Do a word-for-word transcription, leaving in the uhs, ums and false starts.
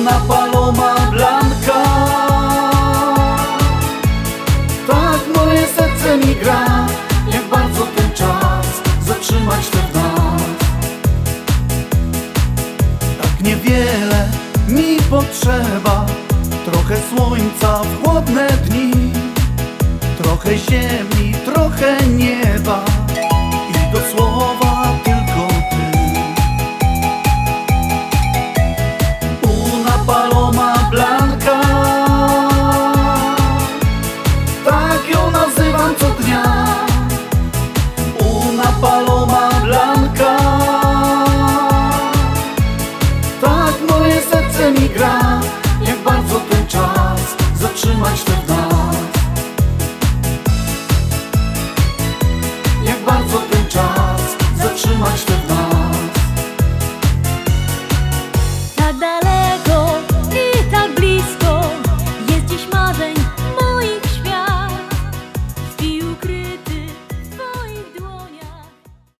Una paloma blanca, tak moje serce mi gra. Jak bardzo ten czas zatrzymać to w nas. Tak niewiele mi potrzeba, trochę słońca w chłodne dni, trochę ziemi, trochę nieba i do słowa tylko ty. Una paloma blanca, tak ją nazywam co dnia. Una paloma blanca, tak moje serce mi gra.